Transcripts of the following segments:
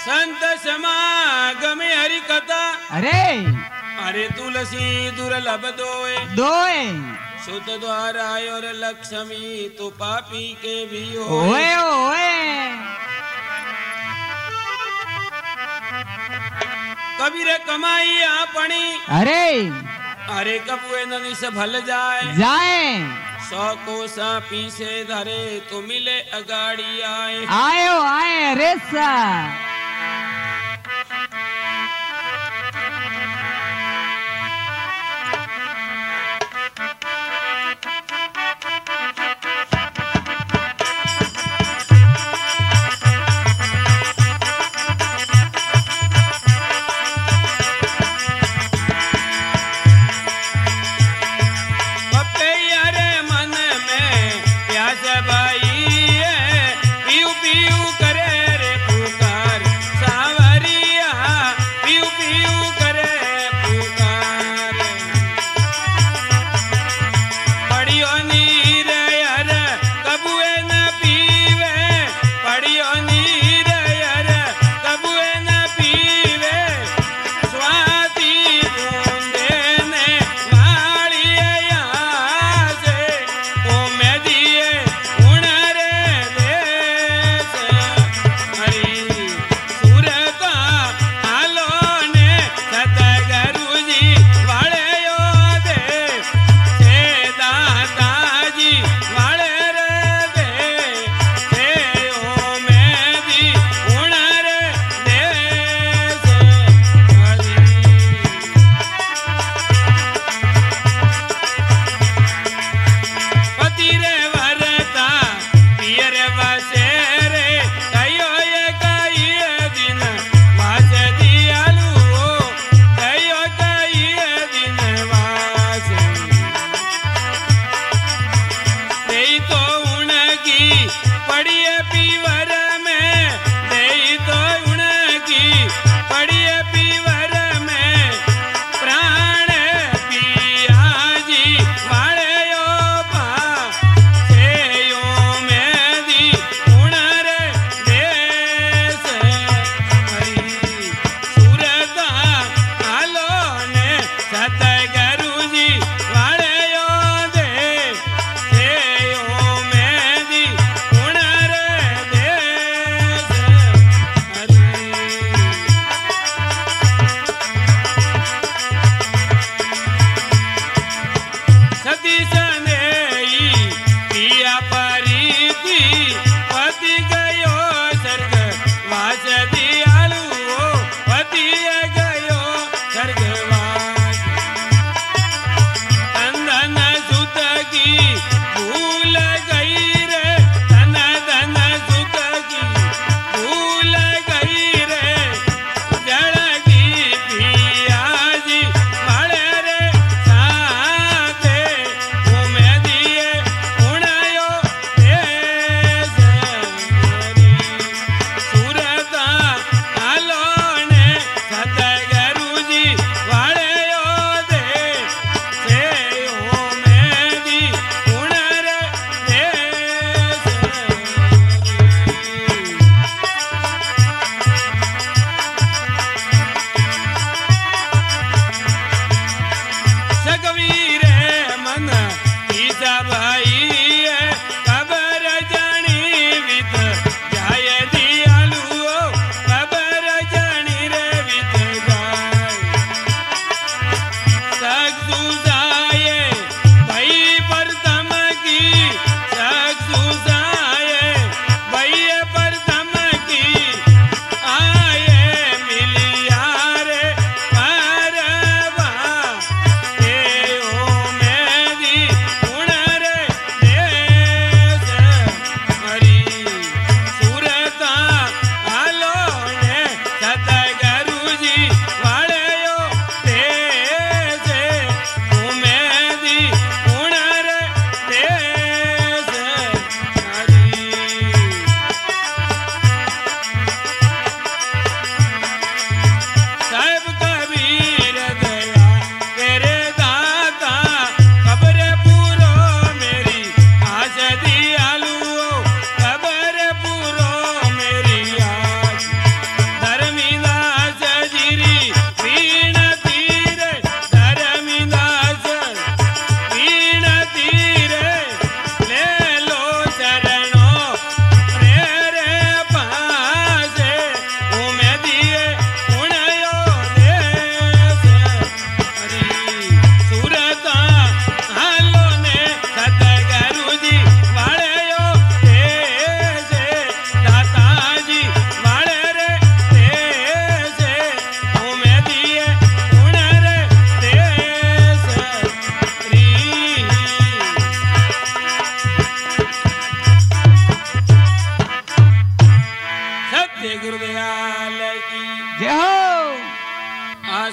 संत समागम हरि कथा। अरे तुलसी दुर्लभ दोए सुत द्वार और लक्ष्मी तो पापी के भी ओए ओए कबीर कमाई आपनी अरे कबुए नदी से भल जाए 100 कोसा पीछे धरे तो मिले अगाड़ी आए अरे सा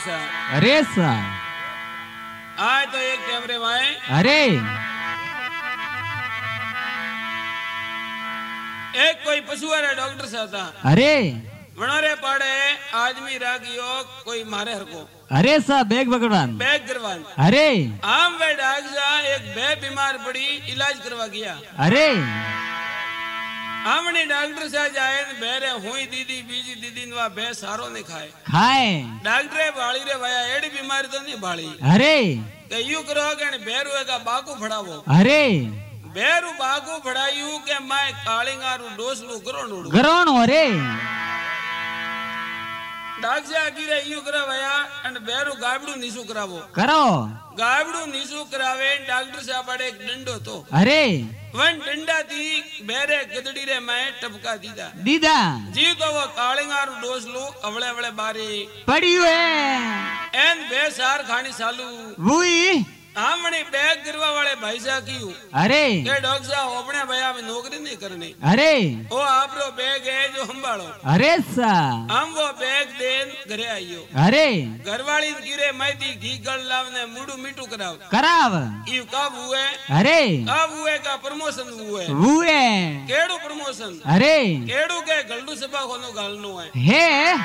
सा अरे सा आए तो एक कैमरे में अरे एक कोई पशु वाला डॉक्टर सा था अरे वनोरे पाड़े आदमी रागियो कोई मारे हर को अरे सा बैग पकड़वान बैग करवान अरे आम वे डाक सा एक बे बीमार पड़ी इलाज करवा गया अरे हमने डॉक्टर से जाए बेरे हुई दीदी बीजी दीदी वा बे सारो ने खाए खाए डॉक्टर बाड़ी रे भया एड़ी बीमारी तो नहीं बाड़ी अरे के यू करो के बेरू का बाकू फड़ावो अरे बेरू बाकू फड़ायू के मैं कालिंगारू डोसलू करोण करोण अरे डॉक्टर से आखिरे यू करा भया एंड बेरू गाबड़ू नीसू करावो करो गाबड़ू नीसू करावे डॉक्टर से पड़े एक डंडो तो अरे वन डंडा थी बेरे गदड़ी रे मैं टपका दीदा दीदा जी तो वो कालिंगारू डोसलू अवले अवले बारी पड़ी है एन बेसार खानी सालू वही हमने बैग गिरवा वाले भाई साहब की अरे के डॉक्टर साहब अपने भैया में नौकरी नहीं करनी अरे वो आप रो बैग है जो संभालो अरे सा हम वो बैग देन घरे आइयो अरे घरवाली गिरे मैदी घी गल लावने मुडू मीठू कराव कराव ई कब हुए अरे कब हुए का प्रमोशन हुए हुए केड़ू प्रमोशन अरे केड़ू के गलडू सभा कोनो गालनो है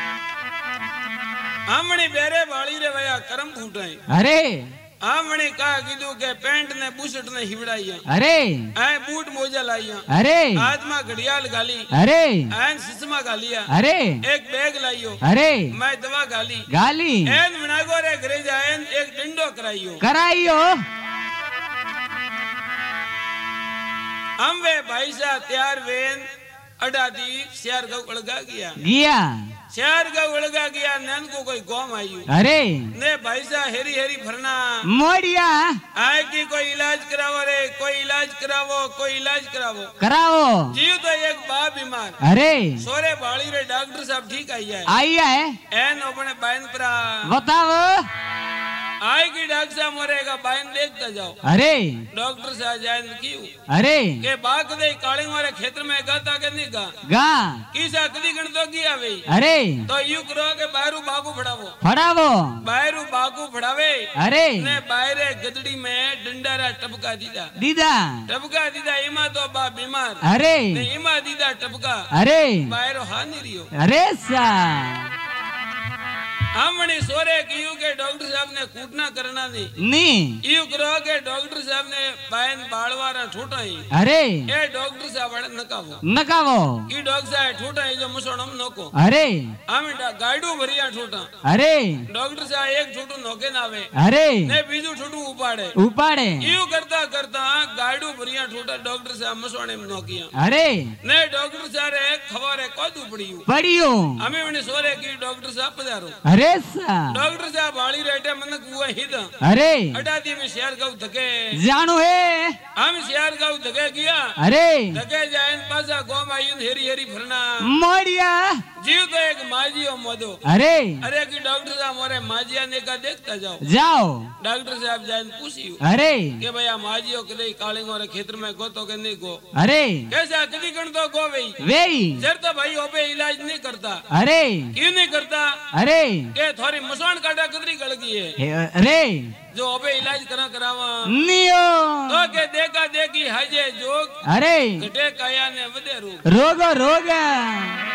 हमने बेरे बाड़ी रे भैया करम फूटाई अरे हमने कहा कीधु के पैंट ने बुशट ने हिवड़ाई अरे आए बूट मोजा लाइया अरे आदमा घड़ियाल गाली अरे एन सिस्मा गालिया अरे एक बैग लाइयो अरे मैं दवा गाली गाली एन मनागो रे घरे जाएन एक डंडो कराइयो कराइयो हम वे भाई सा तैयार वेन अडा दी शेर गौ उड़गा गया शेर गौ उड़गा गया नैन को कोई गौम आयु अरे ने भाई सा हेरी हेरी भरना मोड़िया आए की कोई इलाज करावो रे कोई इलाज करावो कोई इलाज करावो करावो जीव तो एक बाप बीमार अरे सोरे बाड़ी रे डॉक्टर साहब ठीक आई है एन अपने बाइन परा बताओ आए की डॉक्टर साहब मरेगा बाइन देखता जाओ अरे डॉक्टर साहब जाए क्यों अरे के बाग दे काली मारे खेतर में गाता के नहीं गा किसा कदी गण तो गया भाई अरे तो यू करो के बाहरू बागू फड़ावो बाहरू बागू फड़ावे अरे ने बाहरे गदड़ी में डंडारा टपका दीदा टपका इमा तो बा बीमार अरे ने इमा दीदा टपका अरे बाहरो हानि रियो अरे सा हमने सोरे कियू के डॉक्टर साहब ने कूटना करना नहीं यू करो के डॉक्टर साहब ने बायन बालवारा ठोटाई अरे ए डॉक्टर साहब नकावो ई डॉक्टर साहब ठोटाई जो मुसोणम नोको अरे हम गाडू भरिया ठोटा अरे डॉक्टर साहब एक ठोटू नोके ना आवे अरे ने बीजू ठोटू उपाड़े यू करता करता गाडू भरिया ठोटा डॉक्टर साहब मुसोणे में नोकिया अरे ने डॉक्टर साहब रे खबरे कोदू पड़ियो हमें मने सोरे की डॉक्टर साहब पधारो अरे सा डॉक्टर साहब बाली रेटे मनक हुआ हिद अरे अटाती में शेर गाँव धके जानो है हम शेर गाँव धके गया अरे धके जाए पासा गोम आई हेरी हेरी भरना मोड़िया जीव तो एक माजियो मोदो अरे की डॉक्टर साहब मोरे माजिया ने का देखता जाओ डॉक्टर साहब जाए पूछियो अरे के भैया माजियो कदे काली मोरे खेतर में गो तो के नहीं गो अरे कैसा कदी गण तो गो वेई जर तो भाई ओबे इलाज नहीं करता अरे क्यों नहीं करता अरे के थोड़ी मसवान काटा कदरी गल गई है अरे जो ओबे इलाज करावा नियो तो के देखा देखी हजे जोग अरे घटे काया ने वदे रोग रोग